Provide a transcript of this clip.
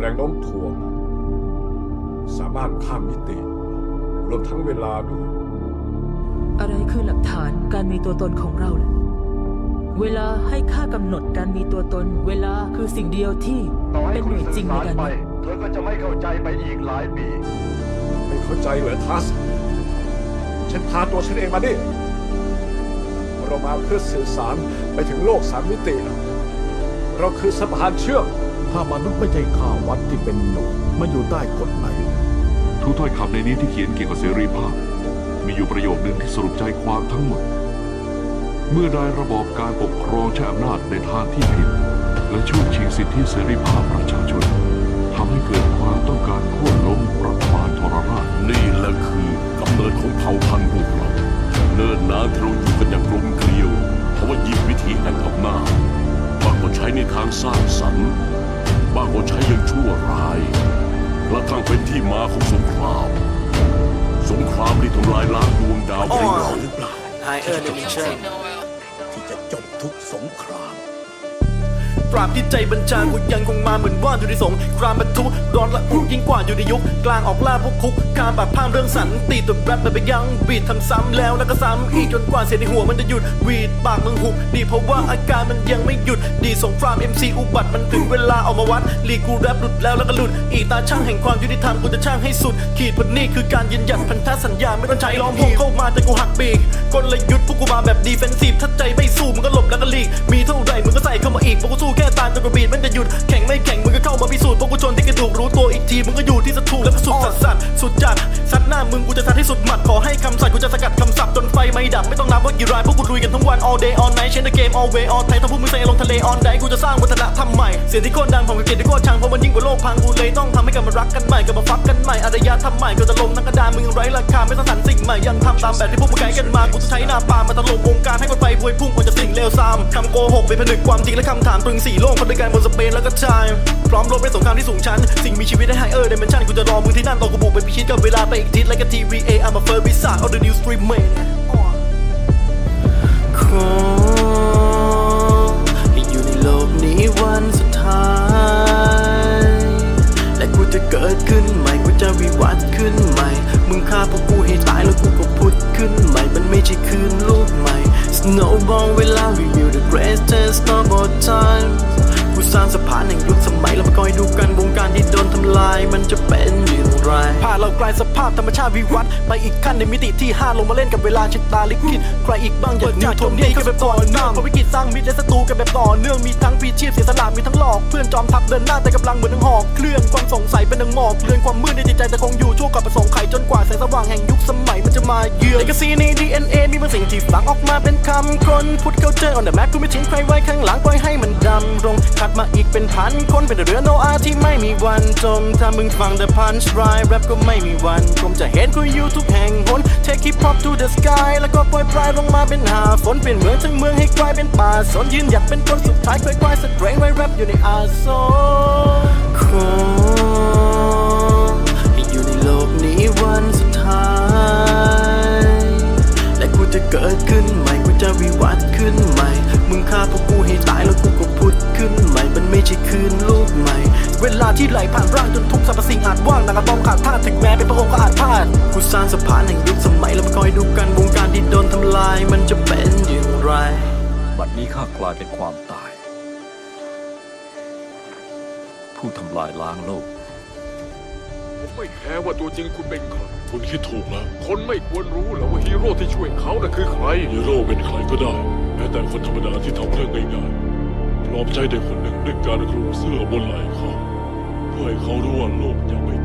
รงโน้มถ่วงสามารถข้ามมิติรวมทั้งเวลาด้วยอะไรคือหลักฐานการมีตัวตนของเราล่ะเวลาให้ค่ากำหนดการมีตัวตนเวลาคือสิ่งเดียวที่เป็นหน่วยจริงในการนับเธอก็จะไม่เข้าใจไปอีกหลายปีไม่เข้าใจเหรอทัสฉันพาตัวฉันเองมาดิเรามาเพื่อสื่อสารไปถึงโลก3มิติเราคือสะพานเชื่อมถ้ามนุษย์ไม่ใช่ข้าวัดที่เป็นหนูมันอยู่ใต้กฎไหนทุกถ้อยคำในนี้ที่เขียนเกี่ยวกับเสรีภาพมีอยู่ประโยคนึงที่สรุปใจความทั้งหมดเมื่อได้ระบอบการปกครองใช้อำนาจในทางที่ผิดและช่วงชิงสิทธิเสรีภาพประชาชนทำให้เกิดความต้องการโค่นล้มรัฐบาลทรราชนี่แหละคือกำเนิดของเผ่าพันธุ์พวกเราเนิ่นนานที่เราอยู่กันอย่างกลมเกลียวเพราะว่ายิ่งวิธีแห่งอำนาจบางคนใช้ในทางสร้างสรรค์บางคนใช้อย่างชั่วร้ายกระทั่งเป็นที่มาของสงครามที่ทำลายล้างดวงดาวเป็นเราหรือเปล่าที่จะจบทุกสงครามตราบที่ใจบัญชากูยังคงมาเหมือนว่านอยู่ในสงครามบรรทุกร้อนละอุยิ่งกว่าอยู่ในยุคกลางออกล่าพวกคุกการปากพามเรื่องสันติตัวแรปไปยังบีททำซ้ำแล้วก็ซ้ำอีกจนกว่าเสียงในหัวมันจะหยุดวีดปากมึงหุบดีเพราะว่าอาการมันยังไม่หยุดดีสงคราม MC อุบัติมันถึงเวลาออกมาวัดลีกูแรปหลุดแล้วก็หลุดอีตาช่างแห่งความยุติธรรมกูจะช่างให้สุดขีดผลนี่คือการยืนหยัดพันธสัญญาไม่ต้องใช้ล้อมวงเข้ามาแต่กูหักปีกกลยุทธ์พวกกูมาแบบดีเฟนซีฟถ้าใจไม่สู้มึงก็หลบแล้วก็หลีกมีเท่าไรมึงก็ใส่เข้ามาอีกพวกกูสู้แค่ตายจนกระบีดมันจะหยุดแข่งไม่แข่งมึงก็เข้ามาพิสูจน์พวกกูชนที่กระดูกรู้ตัวอีกทีมึงก็อยู่ที่สถูแล้วก็สุดสัตว์สุดจัดซัดหน้ามึงกูจะซัดให้สุดหมัดขอให้คำสั่งกูจะสกัดคำศัพท์จนไฟไม่ดับไม่ต้องนับว่ากี่รายพวกกูลุยกันทั้งวัน all day all night เช่นในเกม all way all night ถ้าพวกมึงเซลงทะเล on day กูจะสร้างวัฒนธรรมใหม่เสียงที่โคตรดังผมกับเกียรติที่โคตรชังเพราะมันยิ่งกว่าโลกพังกูเลยต้องทำให้กันมารักกันใหม่กันมาฟักกันใหม่อารยธรรมใหม่ก็จะลงนักกระดานมึงไร้ราคาไม่สร้างสรรค์สิ่งใหม่ยังทำตามแบบที่พวกมึงไกด์กันมากูจะใช้หน้าปามาตลบวงการให้คนไฟพวยพุ่งก่อนจะสิ่งเลวทรามคำโกหกไปผนึกความจริงและคำถามตรึง4โลกคนด้วยกันบนสเปนแล้วก็ชายพร้อมรบในสงครามที่สูงชันสิ่งมีชีวิตได้ไฮเดเมนชั่นกูจะรอมึงที่นั่นตอนกูบุกไปพิชิตกับเวลาไปอีกทิศ like a TVA I'm a fur wizard of the new stream man ขอให้อยู่ในโลกนี้วันสุดท้ายและกูจะเกิดขึ้นใหม่กูจะวิวัฒน์ขึ้นใหม่มึงฆ่าพวกกูให้ตายแล้วกูก็พุทธขึ้นใหม่มันไม่ใช่คืนลูกใหม่ Snowball เวลา review the greatest of all timeกูสร้างสะพานแห่งยุคสมัยแล้วมาคอยดูกันวงการที่โดนทำลายมันจะเป็นอย่างไรพาเรากลายสภาพธรรมชาติวิวัฒน์ไปอีกขั้นในมิติที่5ลงมาเล่นกับเวลาชะตาลิขิตใครอีกบ้างอย่างนิวทนนี่ก็แบบต่อเนื่องพอวิกฤตสร้างมิตรและศัตรูกันแบบต่อเนื่องมีทั้งพีชีพเสียสละมีทั้งหลอกเพื่อนจอมทัพเดินหน้าแต่กำลังเหมือนหอกเคลื่อนความสงสัยเป็นดังหมอกเลื่อนความมืดในจิตใจแต่คงอยู่ชั่วกับประสงค์ไขจนกว่าแสงสว่างแห่งยุคสมัยมันจะมาเยือนเอกสีใน DNA มีบางสิ่งที่ฝังออกมาเป็นคำคนพุทธเข้าเจอ on the map กูไม่ทิ้งใครไว้ข้างหลังปล่อยให้มันดำรงถัดมาอีกเป็นพันคนเป็นเรือโนอาที่ไม่มีวันจมถ้ามึงฟัง the punch rhyme rap ก็ไม่มีวันคงจะเห็นกูอยู่ทุกแห่งหน take hip hop to the sky แล้วก็ปล่อยปลายลงมาเป็นหาฝนเปลี่ยนเมืองทั้งเมืองให้กลายเป็นป่าสนยืนหยัดเป็นคนสุดท้ายค่อยๆสเตรนไว้ rap อยู่ในอาโซขอให้อยู่ในโลกนี้วันสุดท้ายและกูจะเกิดขึ้นใหม่กูจะวิวัฒน์ขึ้นใหม่มึงฆ่าพวกกูให้ตายแล้วกูก็พุทธขึ้นใหม่มันไม่ใช่คืนลูกใหม่เวลาที่ไหลผ่านร่างจนทุกสรรพสิ่งอาจว่างนางกระต้องขาดท่าถึงแม้เป็นพระองค์ก็อาจพลาดกูสร้างสะพานแห่งยุคสมัยแล้วมาคอยดูกันวงการที่โดนทำลายมันจะเป็นอย่างไรบัดนี้ข้ากลายเป็นความตายผู้ทำลายล้างโลกผมไม่แคร์ว่าตัวจริงคุณเป็นใครคุณคิดถูกแล้วคนไม่ควรรู้หรอกว่าฮีโร่ที่ช่วยเขาน่ะคือใครฮีโร่เป็นใครก็ได้แม้แต่คนธรรมดาที่ทำเรื่องง่ายๆปลอบใจเด็กคนหนึ่งด้วยการคลุมเสื้อบนไหล่เขาเพื่อให้เขารู้ว่าโลกยังไม่